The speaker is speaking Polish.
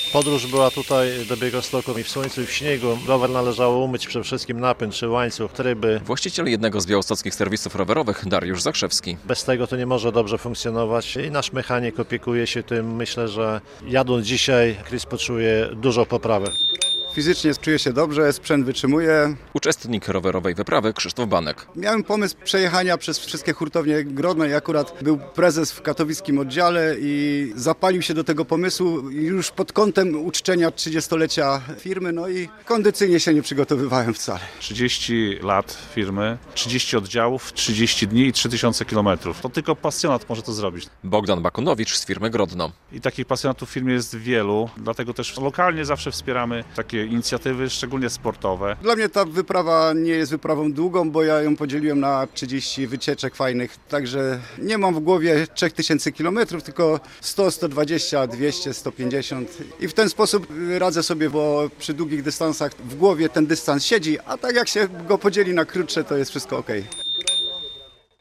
Podróż była tutaj do Białegostoku i w słońcu i w śniegu. Rower należało umyć przede wszystkim napęd czy łańcuch, tryby. Właściciel jednego z białostockich serwisów rowerowych, Dariusz Zakrzewski. Bez tego to nie może dobrze funkcjonować i nasz mechanik opiekuje się tym. Myślę, że jadąc dzisiaj, Chris poczuje dużo poprawy. Fizycznie czuję się dobrze, sprzęt wytrzymuje. Uczestnik rowerowej wyprawy Krzysztof Banek. Miałem pomysł przejechania przez wszystkie hurtownie Grodno i akurat był prezes w katowickim oddziale i zapalił się do tego pomysłu już pod kątem uczczenia 30-lecia firmy, no i kondycyjnie się nie przygotowywałem wcale. 30 lat firmy, 30 oddziałów, 30 dni i 3000 kilometrów. To tylko pasjonat może to zrobić. Bogdan Bakunowicz z firmy Grodno. I takich pasjonatów w firmie jest wielu, dlatego też lokalnie zawsze wspieramy takie inicjatywy, szczególnie sportowe. Dla mnie ta wyprawa nie jest wyprawą długą, bo ja ją podzieliłem na 30 wycieczek fajnych, także nie mam w głowie 3000 kilometrów, tylko 100, 120, 200, 150 i w ten sposób radzę sobie, bo przy długich dystansach w głowie ten dystans siedzi, a tak jak się go podzieli na krótsze, to jest wszystko ok.